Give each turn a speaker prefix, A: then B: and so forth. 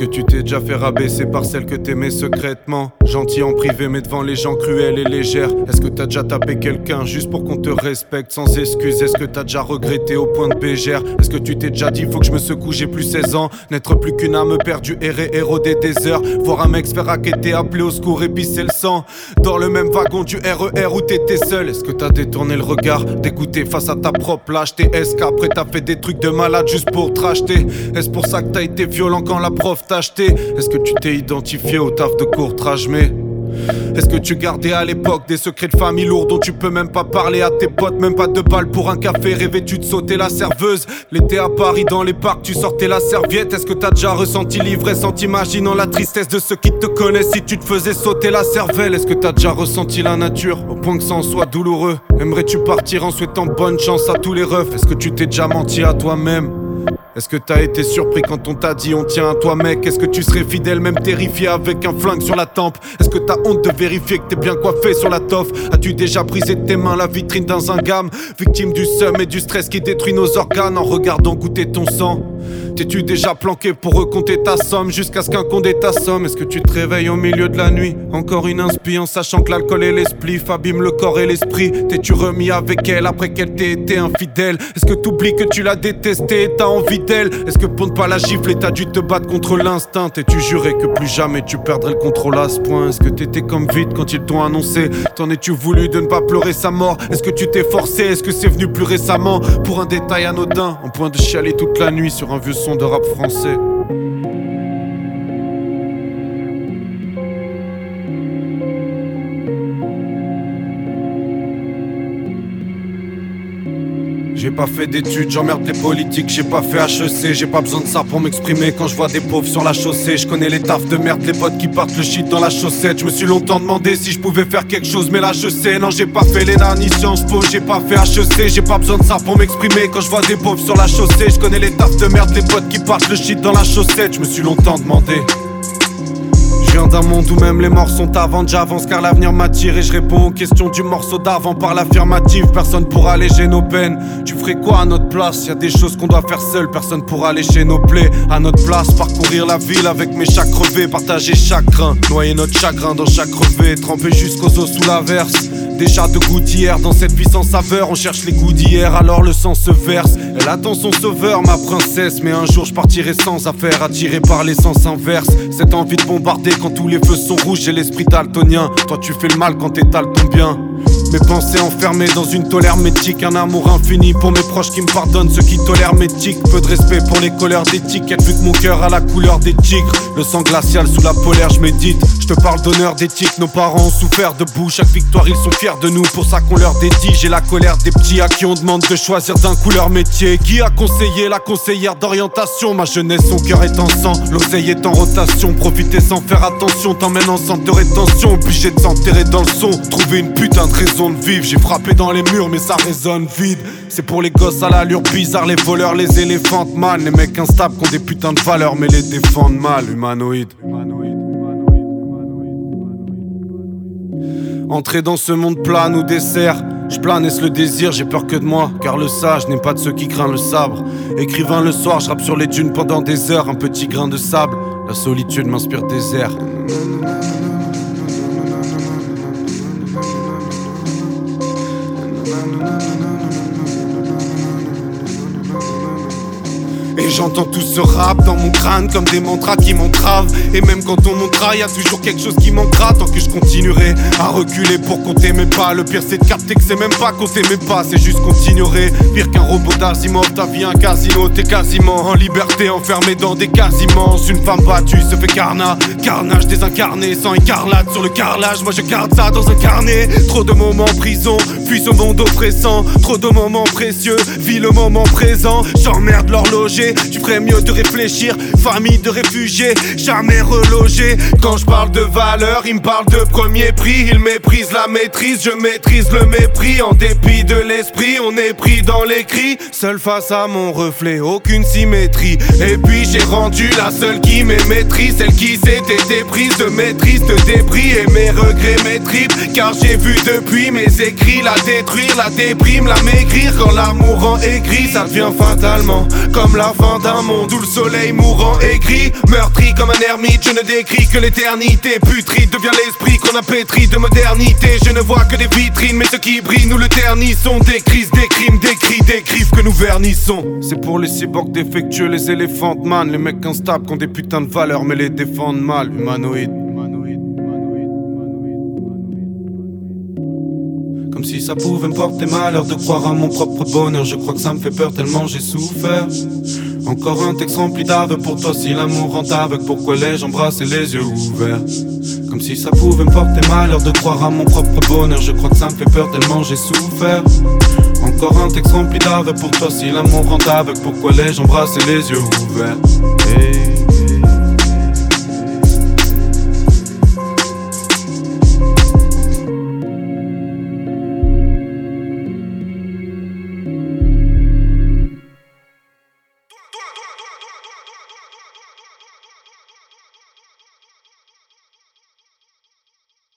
A: tu t'es déjà fait rabaisser par celle que t'aimais secrètement? Gentil en privé mais devant les gens cruelle et légère. Est-ce que t'as déjà tapé quelqu'un juste pour qu'on te respecte sans excuse? Est-ce que t'as déjà regretté au point de bégère? Est-ce que tu t'es déjà dit faut que je me secoue, j'ai plus 16 ans? N'être plus qu'une âme perdue, errer, éroder des heures. Voir un mec se faire raqueter, appeler au secours, épicer le sang. Dans le même wagon du RER où t'étais seul. Est-ce que t'as détourné le regard, dégoûté face à ta propre lâcheté? Est-ce qu'après t'as fait des trucs de malade juste pour te racheter? Est-ce pour ça que t'as été violent quand la prof t'a acheté? Est-ce que tu t'es identifié au taf de court-trage? Mais est-ce que tu gardais à l'époque des secrets de famille lourds dont tu peux même pas parler à tes potes? Même pas de balles pour un café, rêvais-tu de sauter la serveuse? L'été à Paris dans les parcs, tu sortais la serviette. Est-ce que t'as déjà ressenti l'ivresse en t'imaginant la tristesse de ceux qui te connaissent si tu te faisais sauter la cervelle? Est-ce que t'as déjà ressenti la nature au point que ça en soit douloureux? Aimerais-tu partir en souhaitant bonne chance à tous les refs? Est-ce que tu t'es déjà menti à toi-même? Est-ce que t'as été surpris quand on t'a dit on tient à toi mec? Est-ce que tu serais fidèle même terrifié avec un flingue sur la tempe? Est-ce que t'as honte de vérifier que t'es bien coiffé sur la toffe? As-tu déjà brisé de tes mains la vitrine dans un gamme? Victime du seum et du stress qui détruit nos organes en regardant goûter ton sang? T'es-tu déjà planqué pour recompter ta somme jusqu'à ce qu'un condé t'assomme? Est-ce que tu te réveilles au milieu de la nuit, encore une inspi, en sachant que l'alcool et l'esprit abîment le corps et l'esprit? T'es-tu remis avec elle après qu'elle t'ait été infidèle? Est-ce que t'oublies que tu l'as détestée et t'as envie d'elle? Est-ce que pour ne pas la gifler t'as dû te battre contre l'instinct? T'es-tu juré que plus jamais tu perdrais le contrôle à ce point? Est-ce que t'étais comme vide quand ils t'ont annoncé? T'en es-tu voulu de ne pas pleurer sa mort? Est-ce que tu t'es forcé? Est-ce que c'est venu plus récemment? Pour un détail anodin, en point de chialer toute la nuit sur un vieux son de rap français. J'ai pas fait d'études, j'emmerde les politiques, j'ai pas fait HEC, j'ai pas besoin de ça pour m'exprimer quand je vois des pauvres sur la chaussée. Je connais les tafs de merde, les potes qui partent le shit dans la chaussette. Je me suis longtemps demandé si je pouvais faire quelque chose, mais là je sais. Non, j'ai pas fait l'ENA ni Sciences Po, j'ai pas fait HEC, j'ai pas besoin de ça pour m'exprimer quand je vois des pauvres sur la chaussée. Je connais les tafs de merde, les potes qui partent le shit dans la chaussette. Je me suis longtemps demandé. Je viens d'un monde où même les morts sont avant, j'avance car l'avenir m'attire et je réponds aux questions du morceau d'avant par l'affirmative. Personne pourra alléger nos peines, tu ferais quoi à notre place? Y'a des choses qu'on doit faire seul, personne pourra lécher nos plaies. À notre place, parcourir la ville avec mes chats crevés, partager chaque grain, noyer notre chagrin dans chaque revêt, tremper jusqu'aux os sous l'averse. Déjà de goût d'hier, dans cette vie sans saveur, on cherche les goûts d'hier, alors le sang se verse. Elle attend son sauveur, ma princesse, mais un jour je partirai sans affaire, attiré par l'essence inverse. Cette envie de bombarder quand tous les feux sont rouges, j'ai l'esprit daltonien. Toi tu fais le mal quand t'étales ton bien. Mes pensées enfermées dans une tolère hermétique, un amour infini pour mes proches qui me pardonnent, ceux qui tolèrent mes tics. Peu de respect pour les couleurs d'étiquette, vu que mon cœur a la couleur des tigres. Le sang glacial sous la polaire, je médite. Je te parle d'honneur, d'éthique, nos parents ont souffert debout. Chaque victoire ils sont fiers de nous, pour ça qu'on leur dédie. J'ai la colère des petits à qui on demande de choisir d'un coup leur métier. Qui a conseillé la conseillère d'orientation? Ma jeunesse, son cœur est en sang, l'oseille est en rotation. Profiter sans faire attention, t'emmène en centre de rétention. Obligé de s'enterrer dans le son, trouver une putain de raison de vivre. J'ai frappé dans les murs mais ça résonne vide. C'est pour les gosses à l'allure bizarre, les voleurs, les éléphantes man. Les mecs instables qui ont des putains de valeurs mais les défendent mal. Humanoïde. Entrer dans ce monde plat nous dessert. Je plane, est-ce le désir? J'ai peur que de moi, car le sage n'est pas de ceux qui craignent le sabre. Écrivain le soir, je rappe sur les dunes pendant des heures. Un petit grain de sable, la solitude m'inspire des airs. Et j'entends tout ce rap dans mon crâne comme des mantras qui m'entravent. Et même quand on montera, y'a toujours quelque chose qui manquera. Tant que je continuerai à reculer pour qu'on t'aimait pas. Le pire c'est de capter que c'est même pas qu'on t'aimait pas, c'est juste qu'on t'ignorait. Pire qu'un robot d'Asimov, ta vie un casino. T'es quasiment en liberté, enfermé dans des cases immenses. Une femme battue se fait carnage désincarné, sans écarlate sur le carrelage. Moi je garde ça dans un carnet. Trop de moments en prison, fuis ce monde oppressant. Trop de moments précieux, vis le moment présent. J'emmerde l'horloger, tu ferais mieux de réfléchir. Famille de réfugiés, jamais relogés. Quand je parle de valeur, il me parle de premier prix. Il méprise la maîtrise, je maîtrise le mépris. En dépit de l'esprit, on est pris dans les cris. Seul face à mon reflet, aucune symétrie. Et puis j'ai rendu la seule qui m'émaîtrise. Celle qui s'était déprise de maîtrise, de débris. Et mes regrets, mes tripes, car j'ai vu depuis mes écrits la détruire, la déprime, la maigrir. Quand l'amour rend aigri, ça devient fatalement comme la fin loin d'un monde où le soleil mourant est gris. Meurtri comme un ermite, je ne décris que l'éternité. Putride devient l'esprit qu'on a pétri de modernité. Je ne vois que des vitrines, mais ceux qui brillent nous le ternissons. Des crises, des crimes, des cris, des griffes que nous vernissons. C'est pour les cyborgs défectueux, les éléphants man, les mecs instables qui ont des putains de valeurs mais les défendent mal. Humanoïdes. Comme si ça pouvait me porter malheur de croire à mon propre bonheur. Je crois que ça me fait peur tellement j'ai souffert. Encore un texte rempli d'aveux pour toi. Si l'amour rend aveugle, pourquoi l'ai-je embrassé les yeux ouverts? Comme si ça pouvait me porter malheur de croire à mon propre bonheur. Je crois que ça me fait peur tellement j'ai souffert. Encore un texte rempli d'aveux pour toi. Si l'amour rend aveugle, pourquoi l'ai-je embrassé les yeux ouverts? Hey.